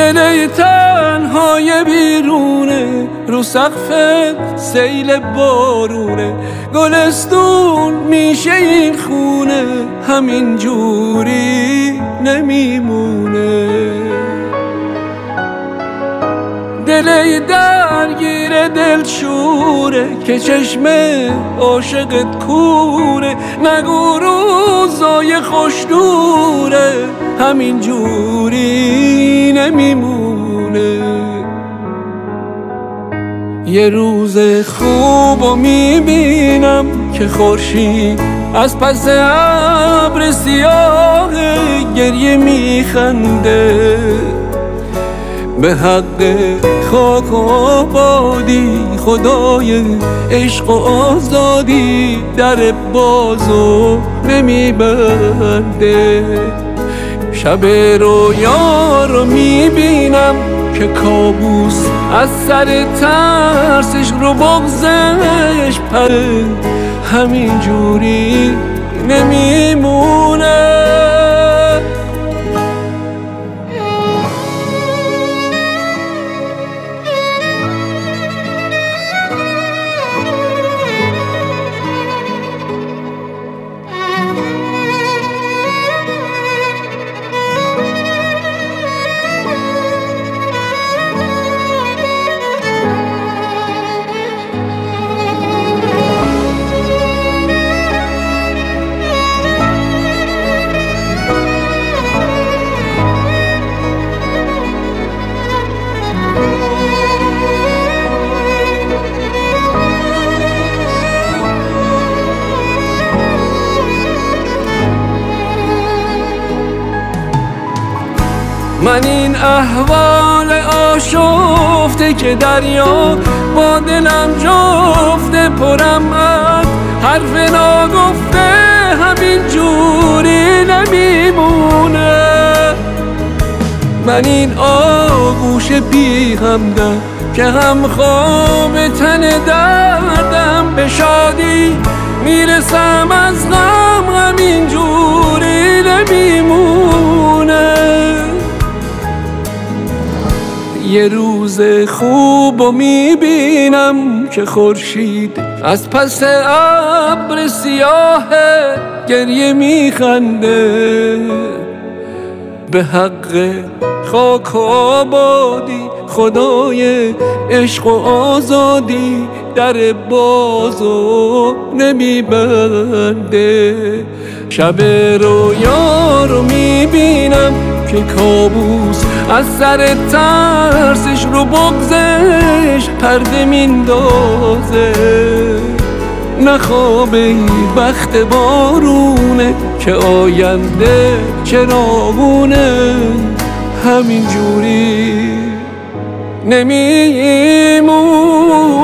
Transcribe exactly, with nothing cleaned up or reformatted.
دل تنهای بیرونه، رو سقفت سیل بارونه، گلستون میشه این خونه، همین جوری نمیمونه. دل درگیر دلشوره که چشم عاشقت کوره، نگو روزای خوش دوره، همین جوری نمیمونه. یه روز خوبو میبینم که خورشید از پس ابر سیاه گریه میخنده، به حق خاک و آبادی خدای عشق و آزادی در بازو نمیبنده. شب رویا رو میبینم که کابوس از سر ترسش رو بغزش پره، همین جوری نمیمونه. من این احوال آشفته که دریا با دلم جفته، پرم از حرف ناگفته، همین جوری نمیمونه. من این آغوش بی همدم که هم خواب تن دردم، به شادی میرسم از غم، همین جوری نمیمونه. یه روز خوبو میبینم که خورشید از پس ابر سیاه گریه میخنده، به حق خاک و آبادی خدای عشق و آزادی در بازو نمیبنده. شب رویا رو میبینم که کابوس از سر ترسش رو بغزش پرده میندازه، نه خواب بخت بارونه که آینده چراغونه، همین جوری نمیمونه.